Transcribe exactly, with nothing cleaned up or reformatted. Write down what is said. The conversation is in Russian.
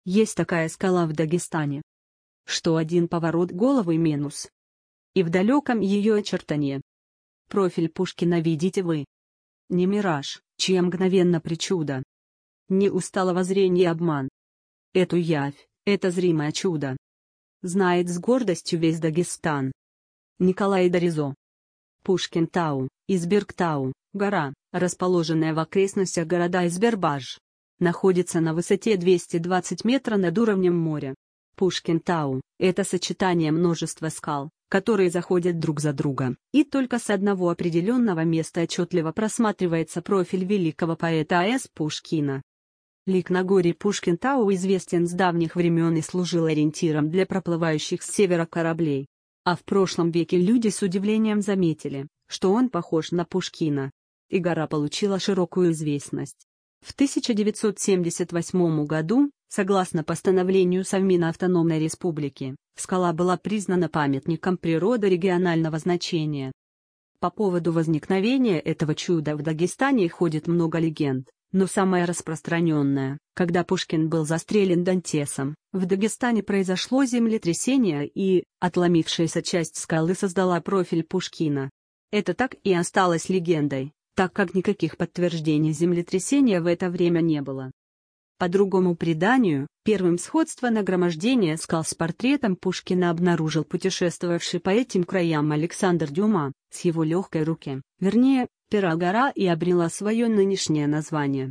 Есть такая скала в Дагестане, что один поворот головы минус. И в далеком ее очертании. Профиль Пушкина видите вы. Не мираж, чья мгновенно причуда. Не усталого зрения обман. Эту явь, это зримое чудо. Знает с гордостью весь Дагестан. Николай Доризо. Пушкин-Тау, Изберг-Тау, гора, расположенная в окрестностях города Избербаш. Находится на высоте двести двадцать метров над уровнем моря. Пушкин-Тау – это сочетание множества скал, которые заходят друг за друга, и только с одного определенного места отчетливо просматривается профиль великого поэта А С Пушкина. Лик на горе Пушкин-Тау известен с давних времен и служил ориентиром для проплывающих с севера кораблей. А в прошлом веке люди с удивлением заметили, что он похож на Пушкина. И гора получила широкую известность. В тысяча девятьсот семьдесят восьмом году, согласно постановлению Совмина Автономной Республики, скала была признана памятником природы регионального значения. По поводу возникновения этого чуда в Дагестане ходит много легенд, но самая распространенная, когда Пушкин был застрелен Дантесом, в Дагестане произошло землетрясение и, отломившаяся часть скалы создала профиль Пушкина. Это так и осталось легендой, так как никаких подтверждений землетрясения в это время не было. По другому преданию, первым сходство нагромождения скал с портретом Пушкина обнаружил путешествовавший по этим краям Александр Дюма, с его легкой руки, вернее, пера гора и обрела свое нынешнее название.